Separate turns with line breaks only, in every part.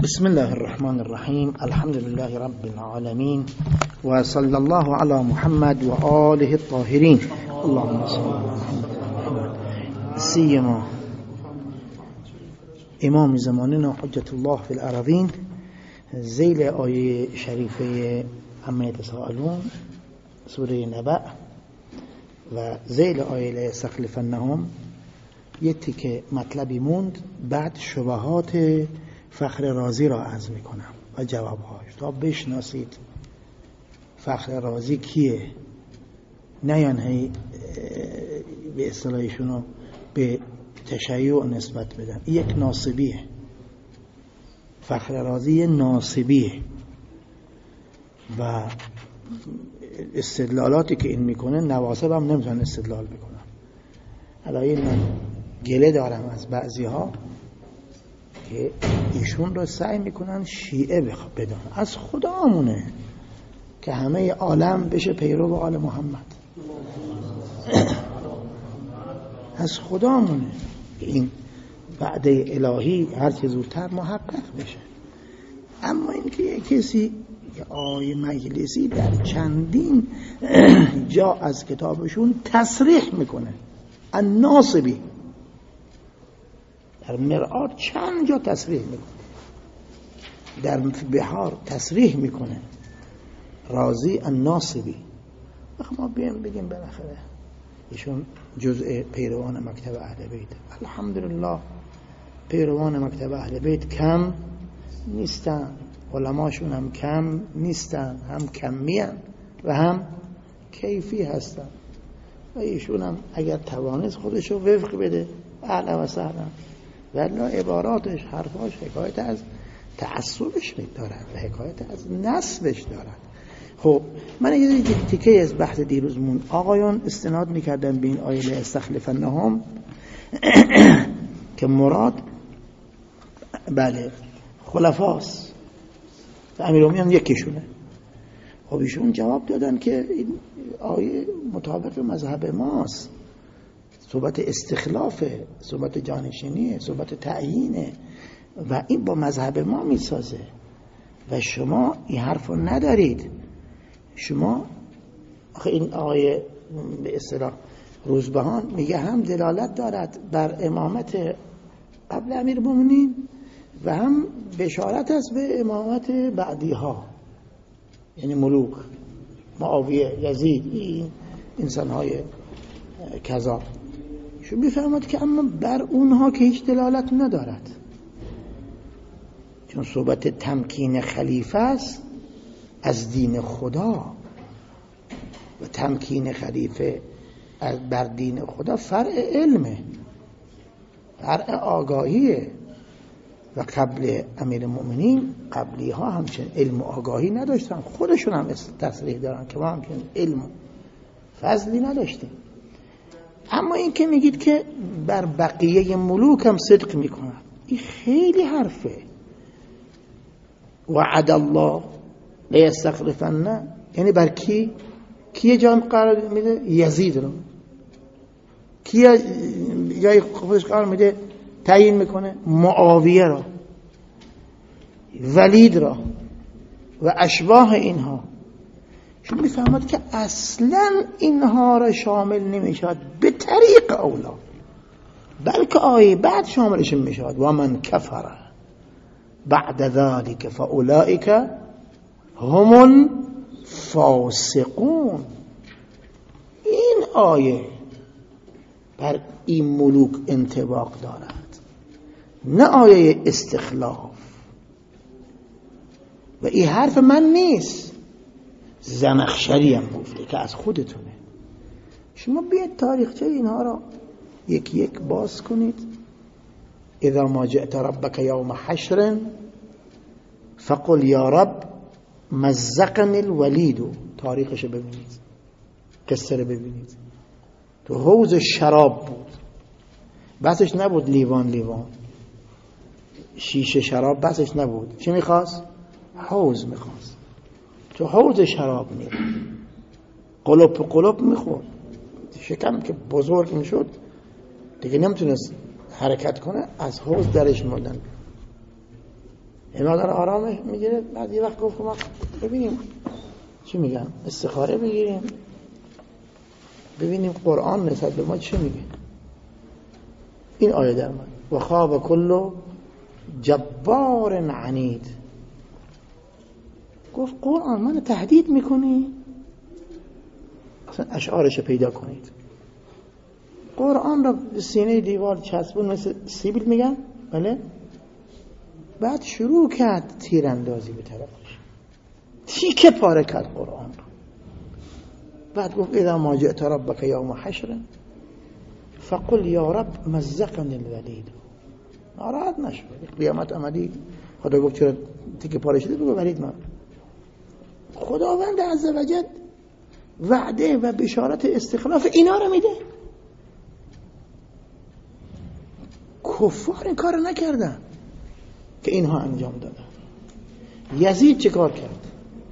بسم الله الرحمن الرحيم. الحمد لله رب العالمين، وصلى الله على محمد وآله الطاهرين. اللهم صل على محمد. سيما امام زماننا حجة الله في الأراضين ذیل آیه شریفه عما یتساءلون سوره نبأ و ذیل آیه لیستخلفنهم یه تیکه مطلبی موند، بعد شبهات فخر رازی را عرض میکنم و جوابهاش تا بشناسید فخر رازی کیه، نه یعنی به اصطلاحشونو به تشیع نسبت بدن. یک ناصبیه، فخر رازی ناصبیه و استدلالاتی که این میکنه نواسب هم نمیتونن استدلال بکنن. الان من گله دارم از بعضی ها که ایشون رو سعی میکنن شیعه بدن. از خدا امونه که همه عالم بشه پیرو آل محمد. از خدا امونه این وعده الهی هر چه زودتر محقق بشه. اما اینکه یک کسی آیه مجلسی در چندین جا از کتابشون تصریح میکنه، الناصبی در مرآت چند جا تصریح میکنه، در بحار تصریح میکنه رازی الناصبی. ما بگیم بالاخره ایشون جزء پیروان مکتب اهل بیت. الحمدلله پیروان مکتب اهل بیت کم نیستن، علماشون هم کم نیستن، هم کمی هم و هم کیفی هستن و ایشون هم اگر توانست خودشو وفق بده اهلا و سهلا، ولی عباراتش حرفاش حکایت از تعصبش دارد و حکایت از نسبش دارد. خب من یه تیکه از بحث دیروزمون آقایان استناد میکردن به این آیه استخلفنهم که مراد بله خلفاست و امیرالمومنین یکیشونه. خب ایشون جواب دادن که این آیه مطابق مذهب ماست، صحبت استخلافه، صحبت جانشینیه، صحبت تعیینه و این با مذهب ما میسازه و شما این حرف رو ندارید. شما این آیه به اصطلاح روزبهان میگه هم دلالت دارد بر امامت قبل امیرالمومنین و هم بشارت است به امامت بعدی ها، یعنی ملوک معاویه، یزید، این انسان های کذا. شو میفهمد که اما بر اونها که هیچ دلالت ندارد، چون صحبت تمکین خلیفه است از دین خدا و تمکین خلیفه بر دین خدا فرع علمه، فرع آگاهیه و قبل امیر المؤمنین قبلی ها همچنین علم و آگاهی نداشتن، خودشون هم تصریح دارن که ما همچنین علم و فضلی نداشتیم. اما این که میگید که بر بقیه ملوک هم صدق میکنن، این خیلی حرفه. وعد الله لیستخلفن یعنی بر کی جا قرار میده؟ یزید رو. کی جای خودش قرار میده تعیین میکنه؟ معاویه را، ولید را و اشباه اینها. شما میفهمد که اصلا اینها را شامل نمیشود به طریق اولا، بلکه آیه بعد شاملش میشود و من کفر بعد ذلك فاولئک هم الفاسقون. این آیه بر این ملوک انطباق دارد، نه آیه استخلاف. و این حرف من نیست، زمخشری هم گفته که از خودتونه. شما بیاید تاریخچه اینها را یک یک باز کنید. اذا ما جئت ربک یوم حشر فقل یا رب مزقنی الولید. تاریخش ببینید، قصه رو ببینید. تو حوض شراب بود، بسش نبود لیوان شیشه شراب، بسش نبود. چی میخواست؟ حوض میخواست. تو حوض شراب میره، قلوب میخورد، شکم که بزرگ میشد دیگه نمیتونست حرکت کنه، از حوض درش موندن. این مقدار آرامش میگیره. بعد یه وقت گفت ما ببینیم چی میگن، استخاره بگیریم ببینیم قرآن نسبت به ما چی میگه. این آیه در من و خواب کل جبار عنید. گفت قرآن من تهدید میکنی؟ اصلا اشعارش پیدا کنید. قرآن را به سینه دیوار چسبون مثل سیبیل میگن، بله. بعد شروع کرد تیراندازی به طرفش، تیکه پاره کرد قرآن را. بعد گفت اذا ما جئت ربک یوم حشر فقل یا رب مزقنی الولید. ناراحت نشو، قیامت آمدی خدا گفت چرا تیکه پاره شده؟ بگو ولید من. خداوند عزوجل وعده و بشارت استخلاف اینا رو میده. کفار این کار نکردن که اینها انجام دادن. یزید چه کار کرد؟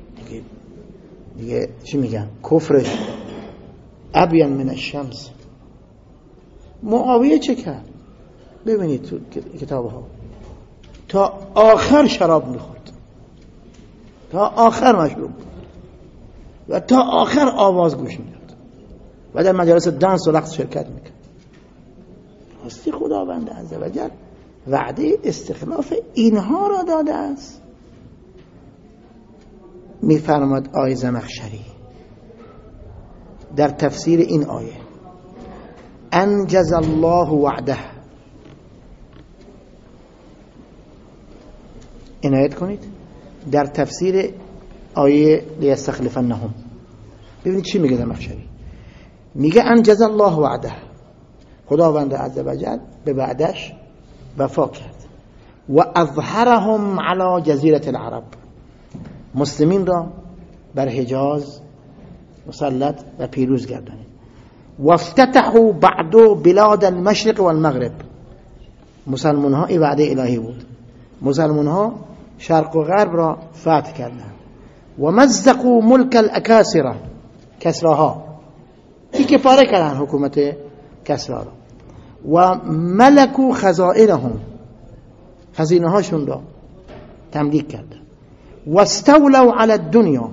دیگه چی میگن؟ کفرش ابین من الشمس. معاویه چه کرد؟ ببینید تو کتاب ها تا آخر شراب میخورد، تا آخر مشروب و تا آخر آواز گوش میداد و در مجالس دانس و رقص شرکت میکرد. راستی خداوند عزوجل وعده استخلاف اینها را داده است. میفرماد آیه زمخشری در تفسیر این آیه انجز الله وعده. عنایت کنید در تفسیر آیه لیستخلفنهم. ببینید چی میگه زمخشری. میگه انجز الله وعده، خداوند عزوجل به وعدش وفا کرد. و اظهرهم علی جزیره العرب، مسلمین را بر حجاز مسلط و پیروز گردانید. و افتتحوا بعد بلاد المشرق والمغرب. مسلمان ها این وعده الهی بود، مسلمان ها شرق و غرب را فتح کردند. و مزقوا ملک الاکاسره، کسراها که پاره کردن حکومت کسرا را. و ملکوا خزائنهم، خزینه هاشون را تملیک کردن. و استولوا علی الدنیا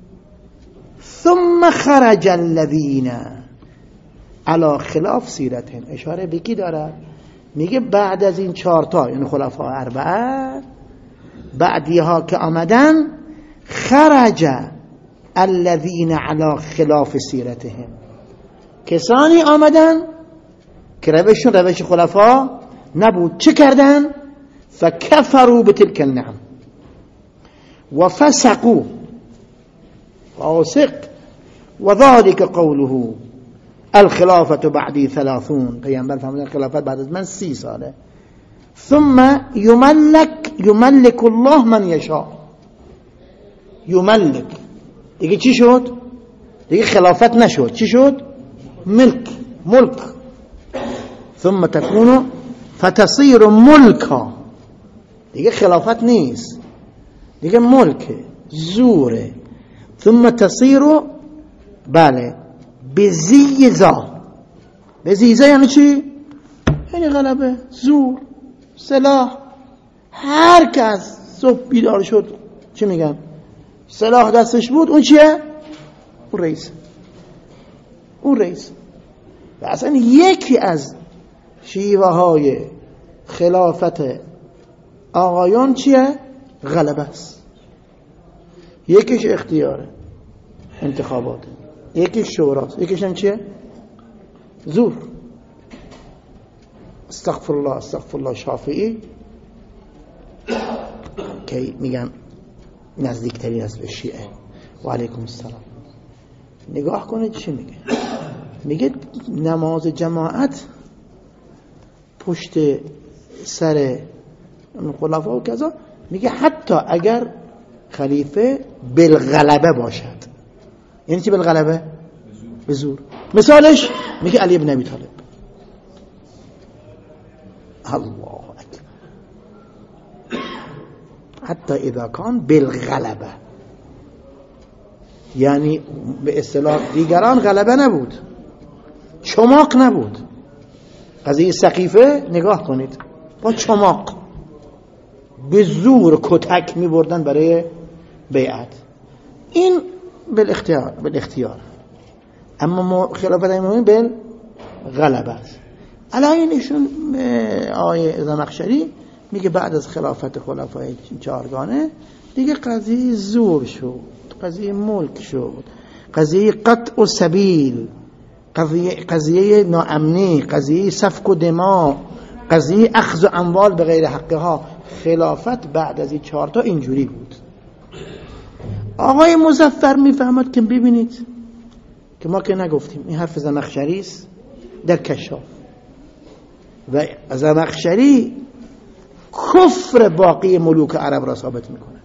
ثم خرج الذین علی خلاف سیرتهم. اشاره به کی داره؟ میگه بعد از این 4 تا یعنی خلفاء اربعه، بعدیها که آمدن، خرج الذین علی خلاف سیرتهم، کسانی آمدن که روششون روش خلفا نبود. چه کردن؟ فکفروا بتلک النعم و فسقوا، فاسق. و ذلك قوله الخلافة بعدی 30. پیامبر فرمودن خلافت بعد از من 30 ساله. ثم یملک الله من یشاء. یملک دیگه چی شد؟ دیگه خلافت نشد، چی شد؟ ملک. ثم تكون فتصير ملكا. دیگه خلافت نیست، دیگه ملک، زوره. ثم تصير بله بزیزا. بزیزا یعنی چی؟ یعنی غلبه، زور، سلاح. هر کس صبح بیدار شد چی میگن؟ سلاح دستش بود، اون چیه؟ اون رئیس. و اصلا یکی از شیوه های خلافت آقایان چیه؟ غلبه است. یکیش اختیاره، انتخابات، یکیش شوراست، یکیش هم چیه؟ زور. استغفر الله شافعی که میگن نزدیکترین است به شیعه. و علیکم السلام. نگاه کنید چی میگه. میگه نماز جماعت پشت سر خلفا و کذا، میگه حتی اگر خلیفه بالغلبه باشد. یعنی چی بالغلبه؟ به زور. مثالش میگه علی ابن ابی طالب. الله اکبر. حتی اذا کان بالغلبه، یعنی به اصطلاح دیگران غلبه نبود، چماق نبود. قضیه سقیفه نگاه کنید با چماق به زور کتک می بردن برای بیعت. این بالاختیار. اما خلافت امیرالمومنین بالغلبه است. علایشون آیه زمخشری میگه بعد از خلافت خلفای چهارگانه دیگه قضیه زور شد، قضیه ملک شد، قضیه قطع و سبیل، قضیه ناامنی، قضیه سفک و دماء، قضیه اخذ و اموال به غیر حقها. خلافت بعد از این 4 تا اینجوری بود. آقای مظفر میفهمد که ببینید که ما که نگفتیم، این حرف زمخشری است در کشاف، و زمخشری کفر باقی ملوک عرب را ثابت میکنه.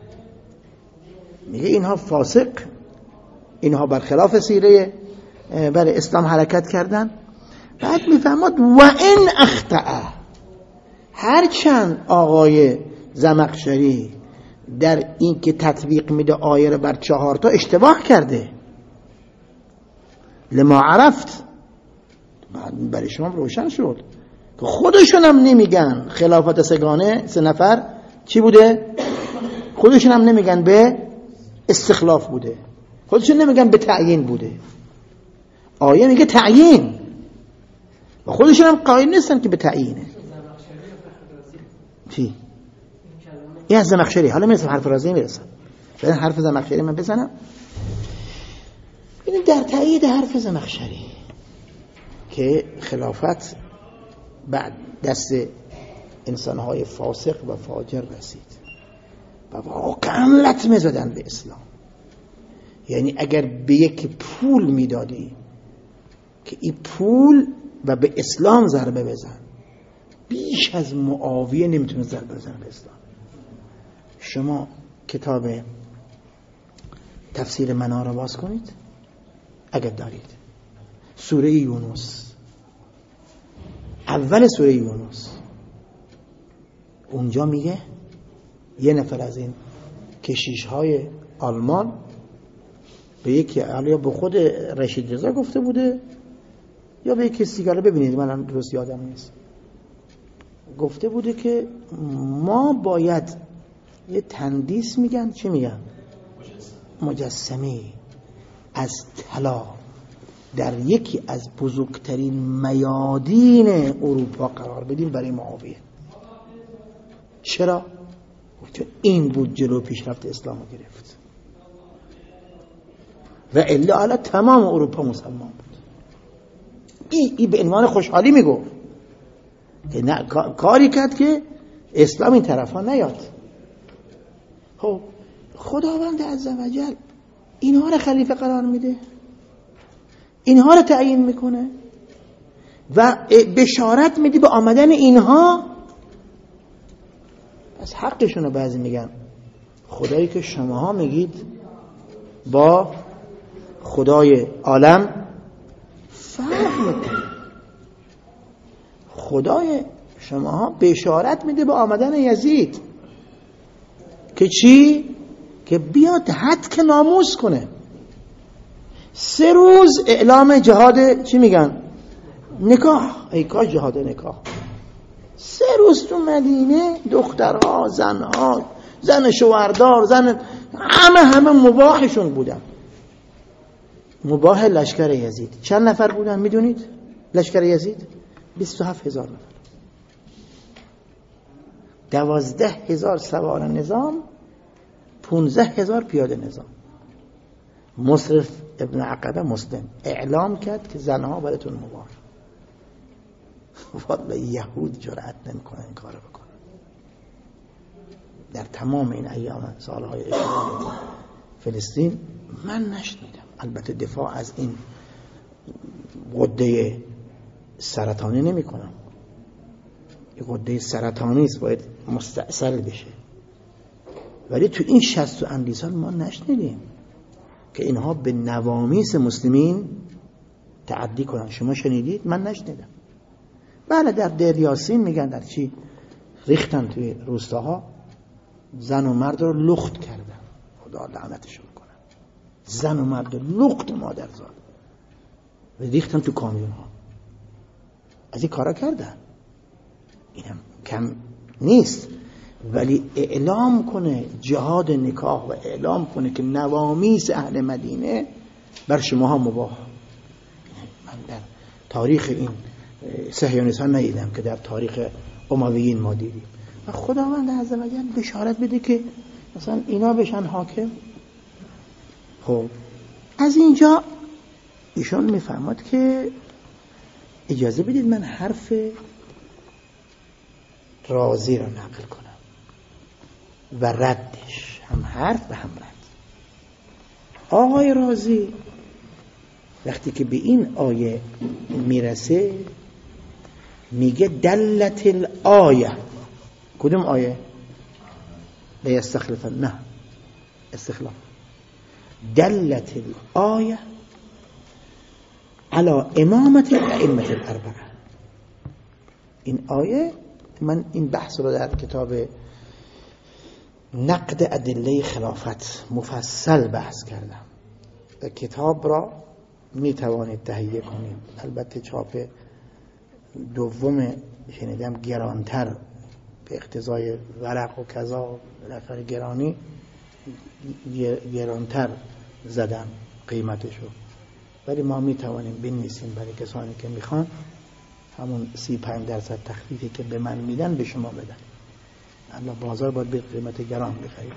میگه اینها فاسق، اینها برخلاف سیره برای اسلام حرکت کردن. بعد میفهمد و این اخطأ، هرچند آقای زمخشری در این که تطبیق میده آیه رو بر 4 تا اشتباه کرده، لما عرفت، برای شما روشن شد که خودشون هم نمیگن خلافت سگانه 3 نفر چی بوده، خودشون هم نمیگن به استخلاف بوده، خودشون نمیگن به تعیین بوده. آیه میگه تعیین و خودشون هم قائل نیستن که به تعیینه. چی؟ این از زمخشری. حالا میرسم حرف رازی میرسم، بعد حرف زمخشری من بزنم. این در تایید حرف زمخشری که خلافت بعد دست انسانهای فاسق و فاجر رسید و واقعا لطمه زدن به اسلام. یعنی اگر به یک پول میدادی که این پول و به اسلام ضربه بزن، بیش از معاویه نمیتونه ضربه بزنه به اسلام. شما کتاب تفسیر منار رو باز کنید اگر دارید، سوره یونس، اول سوره یونس، اونجا میگه یه نفر از این کشیش‌های آلمان به یکی، یا به خود رشید رضا گفته بوده یا به یکی سیگاره، ببینید من درست یادم نیست، گفته بوده که ما باید یه تندیس میگن، چی میگن؟ مجسمه از طلا در یکی از بزرگترین میادین اروپا قرار بدیم برای معاویه. چرا؟ چون این بود جلو پیشرفت اسلام رو گرفت و الا علی تمام اروپا مسلمان بود. این به عنوان خوشحالی میگفت که نه، کاری کرد که اسلام این طرف ها نیاد. خب خداوند عزوجل اینها رو خلیفه قرار میده، اینها رو تعیین میکنه و بشارت میده به آمدن اینها. از حقشونو بعضی میگن خدایی که شماها میگید با خدای عالم فرق میکنه. خدای شماها بشارت میده به آمدن یزید که چی؟ که بیاد حد که ناموس کنه. 3 روز اعلام جهاد، چی میگن؟ نکاح. ای کاش جهاد نکاح. 3 روز تو مدینه دخترها، زنها، زن شوهردار، زن همه مباحشون بودن. مباح لشکر یزید چند نفر بودن میدونید؟ لشکر یزید 27,000 نفر، 12,000 سوار نظام، 15,000 پیاده نظام. مصرف ابن عقبه مسلم اعلام کرد که زنها براتون مباح. والله یهود جرأت نمیکنه این کارو بکنه. در تمام این ایام سالهای اشغال فلسطین من نشنیدم. البته دفاع از این غده سرطانی نمی کنم، این غده سرطانی است، باید مستأصل بشه، ولی تو این 60 و اندی سال ما نشنیدیم که اینها به نوامیس مسلمین تعدی کنن. شما شنیدید؟ من نشنیدم. بله در دیر یاسین میگن در چی ریختن توی روستاها، زن و مرد رو لخت کردن، خدا لعنتشون کنه، زن و مرد رو لخت مادرزاد و ریختن تو کامیون ها. از این کارا کردن، اینم کم نیست. ولی اعلام کنه جهاد نکاح و اعلام کنه که نوامیس اهل مدینه بر شما ها مباح. من در تاریخ این صهیونیست‌ها ندیدم که در تاریخ امویین ما دیدیم. و خداوند عزوجل بشارت بده که مثلا اینا بشن حاکم. خب از اینجا ایشون میفهمد که اجازه بدید من حرف رازی را نقل کنم و ردش، هم حرف و هم رد. آقای رازی وقتی که به این آیه میرسه میگه دلت الآیه. کدوم آیه؟ لیستخلف، نه استخلاف. دلت الآیه على امامت الائمه الاربعه. این آیه، من این بحث رو در کتاب نقد ادله خلافت مفصل بحث کردم و کتاب را می توانید تهیه کنید. البته چاپ دوم شنیدم گرانتر به اقتضای ورق و کذا بالاخره گرانی گرانتر زدم قیمتشو، ولی ما می توانیم بنویسیم برای کسانی که میخوان همون 35% تخفیفی که به من میدن به شما بدن. الله بازار باید به قیمت گران بخرید.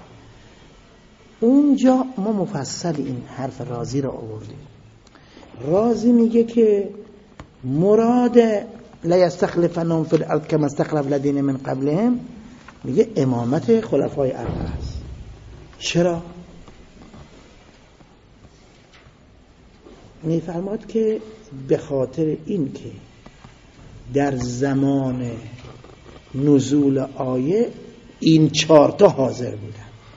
اونجا ما مفصل این حرف رازی را آوردیم. رازی میگه که مراد لا یستخلفنهم فی الارض کما استخلف الذین من قبلهم، میگه امامت خلفای اربعه است. چرا؟ میفرماد که به خاطر این که در زمان نزول آیه این 4 حاضر بودن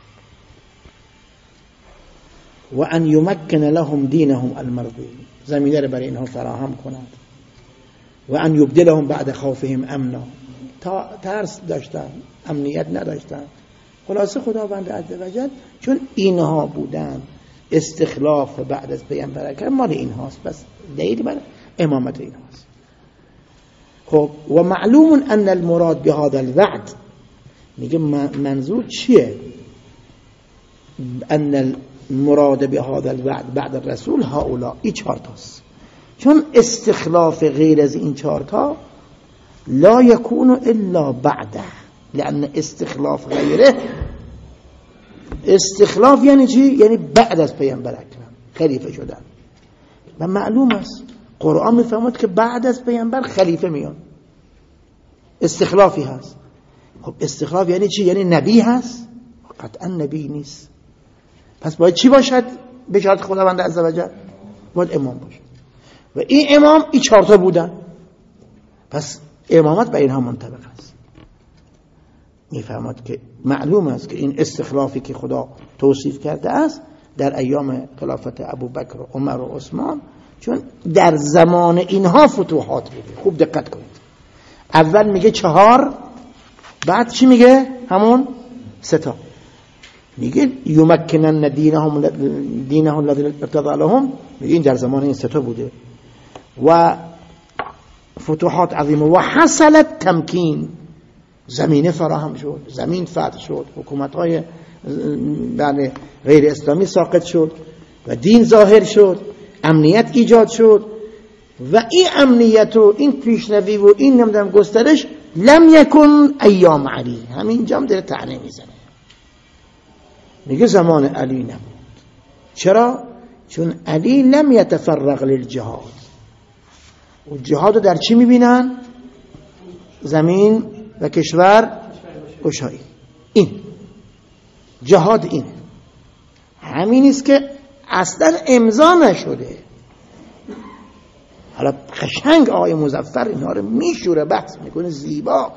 و ان یمکن لهم دینهم المرضی، زمینه رو برای اینها فراهم کنند، و ان یبدلهم بعد خوفهم امنا، تا ترس داشتن امنیت نداشتن. خلاصه خداوند عزوجل چون اینها بودن استخلاف بعد از پیامبر اکرم مال اینهاست، بس دلیل بر امامت اینهاست. خب و معلوم ان المراد بهذا الوعد، میگه منظور چیه؟ ان المراد بهذا الوعد بعد الرسول هؤلاء، این 4 تاست. چون استخلاف غیر از این 4 لا يكون الا بعده، لان استخلاف غیره، استخلاف یعنی چی؟ یعنی بعد از پیامبر اکرم خلیفه شدن. و معلوم است قرآن میفهمد که بعد از پیامبر خلیفه میان، استخلافی هست. خب استخلاف یعنی چی؟ یعنی نبی هست؟ قطعا نبی نیست. پس باید چی باشد؟ بشارت خداوند عزوجل باید امام باشد و این امام این 4 بودن، پس امامت به اینها منطبق است. میفهمد که معلوم است که این استخلافی که خدا توصیف کرده است در ایام خلافت ابوبکر و عمر و عثمان، چون در زمان اینها فتوحات بوده. خوب دقت کنید، اول میگه 4، بعد چی میگه؟ همون 3 میگه یمکنن دینهم الذی ارتضی لهم، میگه این در زمان این 3 بوده و فتوحات عظیمه و حصلت تمکین، زمینه فراهم شد، زمین فتح شد، حکومت‌های غیر اسلامی ساقط شد و دین ظاهر شد، امنیت ایجاد شد و این امنیت و این پیشروی و این نمیدونم گسترش لم یکن ایام علی، همین جام داره طعنه میزنه، میگه زمان علی نبود. چرا؟ چون علی لم یتفرغ للجهاد. و جهاد در چی میبینن؟ زمین و کشور گشایی. این جهاد اینه، همین است که اصلا امضا نشده. حالا قشنگ آقای مظفر اینا رو میشوره، بحث میکنه زیبا.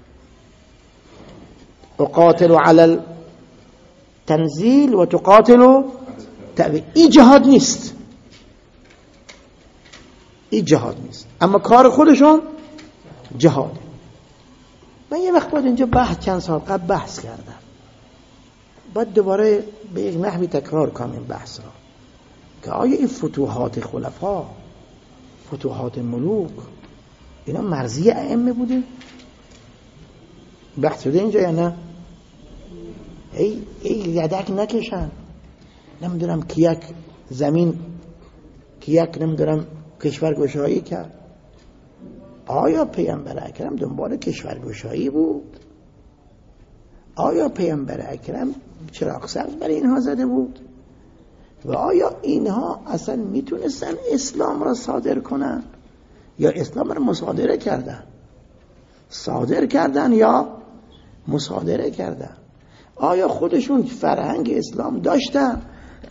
اقاتل علی التنزیل و تقاتل تأویل. این جهاد نیست، این جهاد نیست، اما کار خودشون جهاد. من یه وقت باید اینجا چند سال قبل بحث کردم، باید دوباره به یک نحوی تکرار کنم این بحث را، که آیا این فتوحات خلفا، فتوحات ملوک، اینا مرضی ائمه بوده؟ بحث شده اینجا یا نه؟ ای یدک نکشن، نمیدونم کیک زمین کیک نمیدونم کشورگشایی کرد. آیا پیامبر اکرم دنبال کشورگشایی بود؟ آیا پیامبر اکرم چراغ سبز برای اینها زده بود؟ و آیا اینها اصلا میتونستن اسلام را صادر کنن یا اسلام را مصادره کردن؟ صادر کردن یا مصادره کردن؟ آیا خودشون فرهنگ اسلام داشتن؟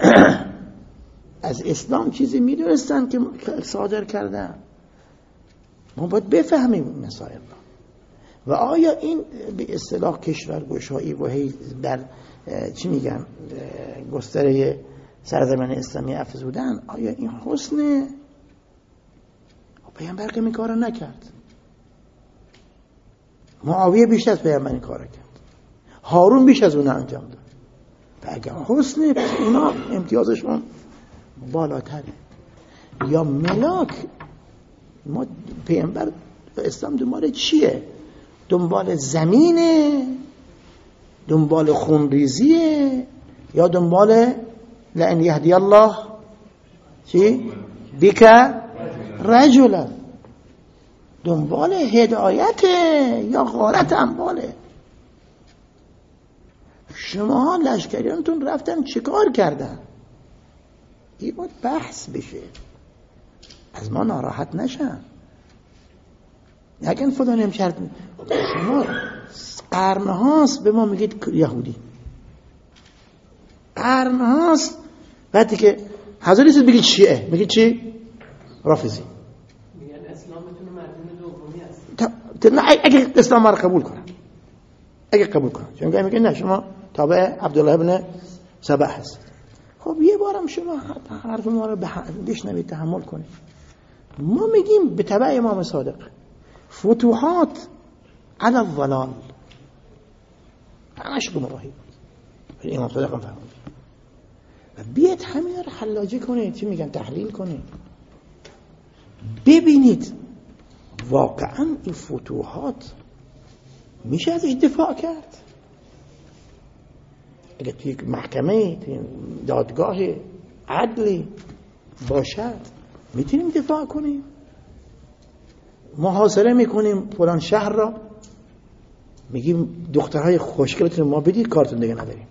از اسلام چیزی میدونستن که صادر کردن؟ ما باید بفهمیم این مسائل را. و آیا این به اصطلاح کشورگشایی و هی در چی میگن گستره سرزمین اسلامی افزودن، آیا این حسنه؟ پیامبر که این کارو نکرد. معاویه بیش از پیامبر این کارو کرد، هارون بیش از اون انجام داد. و اگر حسنه پس اونا امتیازشون بالاتره. یا ملاک، ما پیامبر اسلام دنبال چیه؟ دنبال زمینه، دنبال خونریزیه، یا دنبال لئن یهدی الله چی؟ بیک رجلا، دنبال هدایته یا غارت امواله؟ شما لشکریانتون رفتن چیکار کردن؟ این باید بحث بشه، از ما ناراحت نشن، نگن فلان امشرد. شما قرنهاست به ما میگید یهودی، قرنهاست وقتی که حضرت بگید شیعه میگید چی؟ رافضی.
میگن اسلامتون مردم دومی است.
نه اگه اسلام رو قبول کنن، اگه قبول کنن، چون میگن نه شما تابع عبدالله ابن سبع هست. خب یه بارم شما حرف ما رو بشنوید، تحمل کنید. ما میگیم به تبع امام صادق فتوحات علی الضلال، همش گمراهی بود. امام صادق هم فرمود و بیاید همین رو حلاجه کنید، چی میگن تحلیل کنید، ببینید واقعا این فتوحات میشه ازش دفاع کرد؟ اگه توی محکمه توی دادگاه عدلی باشد میتونیم دفاع کنیم؟ محاصره میکنیم فلان شهر را، میگیم دخترهای خوشگلتون ما بدید، کارتون دیگه نداریم.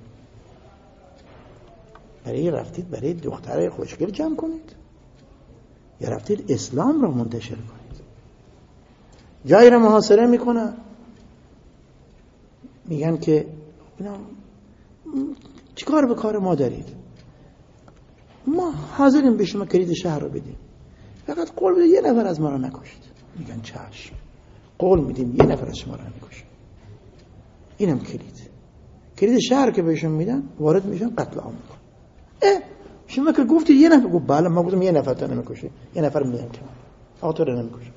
برای رفتید برای دخترهای خوشگل جمع کنید یا رفتید اسلام را منتشر کنید؟ جایی را محاصره میکنن، میگن که اینا چیکار به کار ما دارید؟ ما حاضریم به شما کلید شهر رو بدیم، فقط قول بدید یه نفر از ما رو نکشید. میگن چشم، قول میدیم یه نفر از شما رو نکشید. اینم کلید شهر که بهشون میدن، وارد میشن قتل عام میکنن. شما که گفتید یه نفر، گفت بله ما گفتم یه نفر تا نمیکشه، یه نفر میدن که آقا تو رو نمیکشه.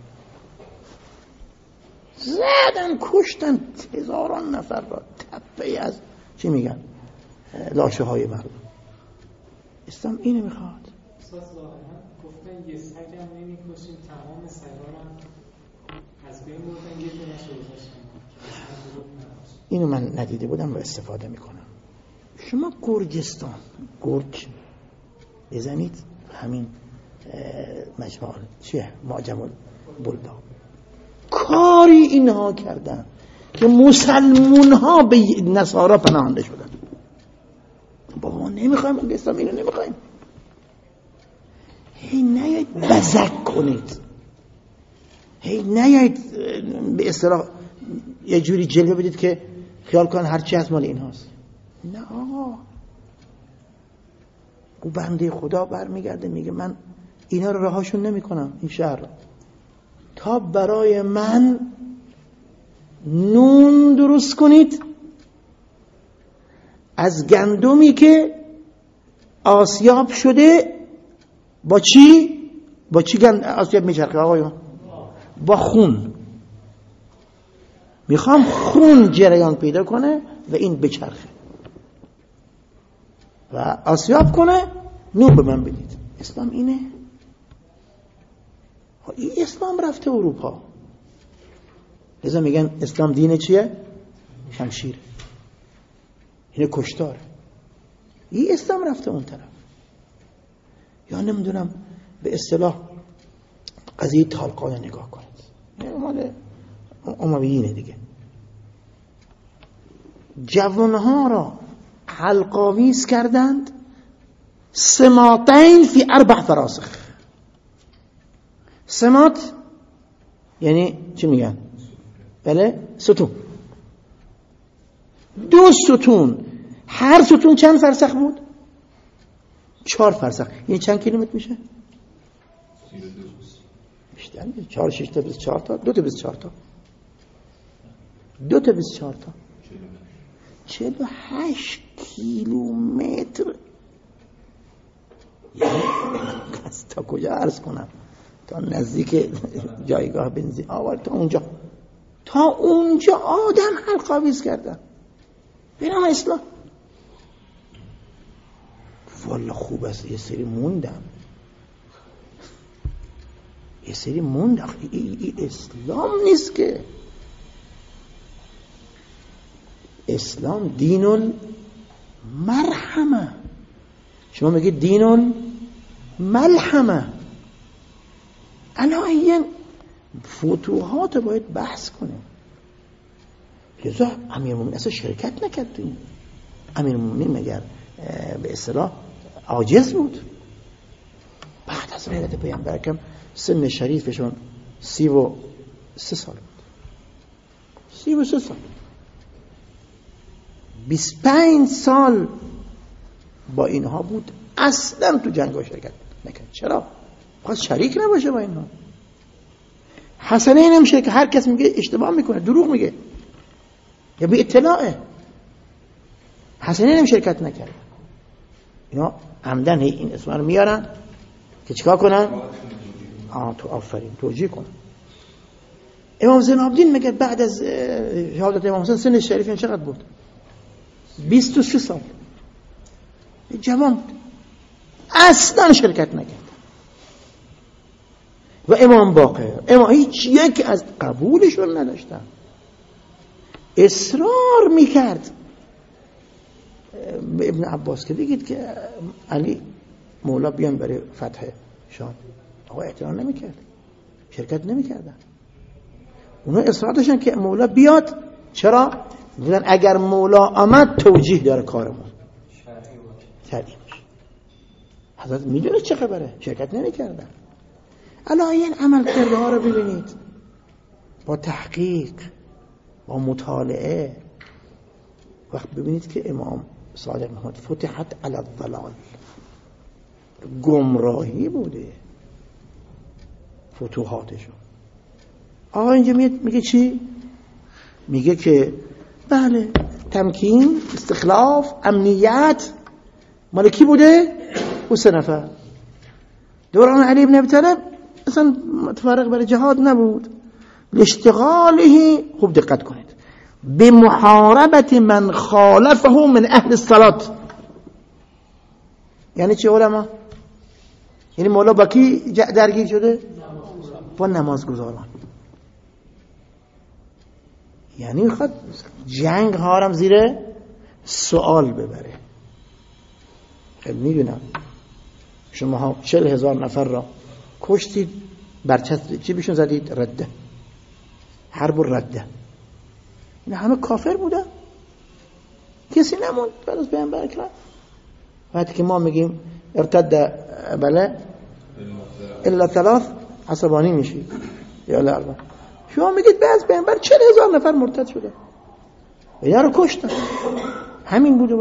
زدن کشتن هزاران نفر را، تپه از چی میگن لاشه های مردم. اسلام اینو میخواد.
گفتن یه سگ هم نمیکشیم، تمام سگا هم از بین بردن، یه دونش رو گذاشتن.
اینو من ندیده بودم و استفاده میکنم. شما گرجستان، گرج بزنید، همین مجموعه چیه؟ معجم البلدان، کاری اینها کردن که مسلمون ها به نصارا پناهنده شدن. بابا ما نمیخوایم اسلام، اینو نمیخوایم. هی نیاید بزک کنید، هی نیاید به اصطلاح یه جوری جلوه بدید که خیال کن هرچی از مال این هاست. نه آقا، او بنده خدا برمیگرده میگه من اینا رو رهاشون نمی کنم، این شهر رو، تا برای من نون درست کنید از گندمی که آسیاب شده. با چی؟ با چی آسیاب میچرخه آقایون؟ با خون. میخوام خون جریان پیدا کنه و این بچرخه و آسیاب کنه، نون به من بدید. اسلام اینه. این اسلام رفته اروپا، لذا میگن اسلام دین چیه؟ شمشیره. این کشتار. این اسلام رفته اون طرف. یا نمیدونم به اصطلاح قضیه طالقان نگاه کنید، این مال امویینه دیگه. جوانها را حلقاویز کردند، سماطین فی 4 فراسخ. سمات یعنی چی میگن؟ بله، ستون. 2 ستون، هر ستون چند فرسخ بود؟ 4 فرسخ. این چند کیلومتر میشه؟ بیشتر میشه. 4 6 تا 24 تا 2 تا 24 تا 2 تا 24 تا 48 کیلومتر. یعنی تا کجا عرض کنم؟ تا نزدیک جایگاه بنزین آور، تا اونجا آدم حلقاویز کردن. بینم اسلام والا خوب است. یه سری موندم. این اسلام نیست که. اسلام دین المرحمه. شما میگید دین الملحمه. الان فتوحات باید بحث کنیم. لذا امیرالمومنین اصلا شرکت نکرد. امیرالمومنین مگر به اصطلاح عاجز بود؟ بعد از ولادت پیامبر اکرم سن شریفشون 33 سال بود. 33 سال. 25 سال با اینها بود، اصلا تو جنگ‌ها شرکت نکرد. چرا؟ خواست شریک نباشه با اینها. حسنه نمیشه که هر کس میگه اشتباه میکنه، دروغ میگه یا بی اطلاعه. حسنه نمیشه شرکت نکرد. اینا عمدن این اسما رو میارن که چیکار کنن؟ تو آفرین توجیه کنن. امام زین العابدین مگر بعد از شهادت امام حسین سن شریف چقدر بود؟ 23 سال. جوان بود، اصلا شرکت نکرد. و امام باقر، امام هیچ یک از قبولشون نداشتن. اصرار میکرد به ابن عباس که بگید که علی مولا بیان برای فتح شام. آقا احترام نمیکرد، شرکت نمیکردن. اونا اصرار داشتن که مولا بیاد. چرا؟ میگن اگر مولا آمد توجیه داره کارمون، شرعی باشه. حضرت میدونه چه خبره، شرکت نمیکردن. الان این عمل کرده ها رو ببینید، با تحقیق، با مطالعه. وقت ببینید که امام صادق محمد فتحت علی الضلال، گمراهی بوده فتوحاتشون. آقا اینجا میگه چی؟ میگه که بله تمکین، استخلاف، امنیت مال کی بوده؟ او 3 نفر. دوران علی بن ابی طالب اصلا متفرق برای جهاد نبود. لاشتغاله، خوب دقت کنید، به محاربت من خالفه من اهل الصلات. یعنی چه علما؟ یعنی مولا با کی درگیر شده؟ با نمازگزاران. یعنی میخواد جنگ هارم زیر سوال ببره. خیلی میدونم شما ها 40,000 نفر را کشتید، برچسب چی بهشون زدید؟ رده، حرب و رده. این همه کافر بودن، کسی نموند بعد از پیامبر اکرم. وقتی که ما میگیم ارتد بله الا 3 عصبانی میشید یا الاربع. شما میگید بعد پیامبر 40,000 نفر مرتد شده، اینا رو کشتن. همین بوده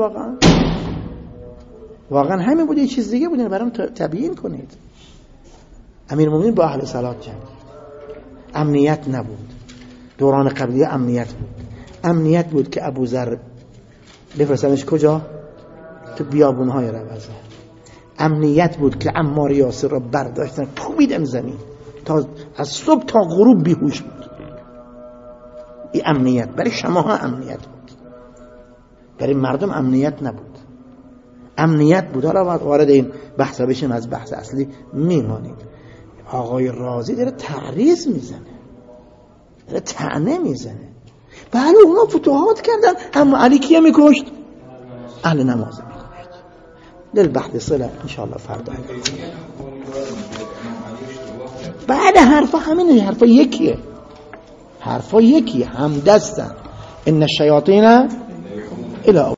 واقعا همین بوده، یه چیز دیگه بوده. برام تبیین کنید. امیرالمومنین با اهل صلات جنگ، امنیت نبود. دوران قبلی امنیت بود که ابوذر بفرستنش کجا؟ تو بیابونهای روزه. امنیت بود که عمار یاسر را برداشتن کوبیدن زمین تا از صبح تا غروب بیهوش بود. این امنیت برای شماها امنیت بود، برای مردم امنیت نبود. امنیت بود. حالا وارد این بحثا بشیم، از بحث اصلی میمانیم. آقای رازی داره تعریض میزنه، داره طعنه میزنه. بله اونا فتوحات کردن، اما علی کیه میکشت؟ اهل نماز میکنید. للبحث صله انشاءالله فردا. بعد حرفا همینه، حرفا یکیه، حرفا یکیه، هم دستن. ان الشیاطین الی